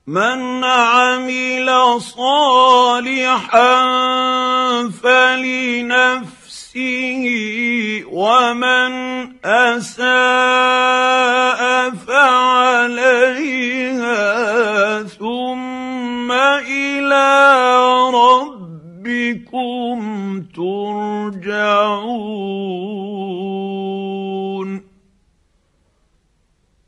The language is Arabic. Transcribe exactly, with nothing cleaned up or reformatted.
مَنْ عَمِلَ صَالِحًا فَلِنَفْسِهِ وَمَنْ أَسَاءَ فَعَلَيْهَا ثُمَّ إِلَىٰ رَبِّكُمْ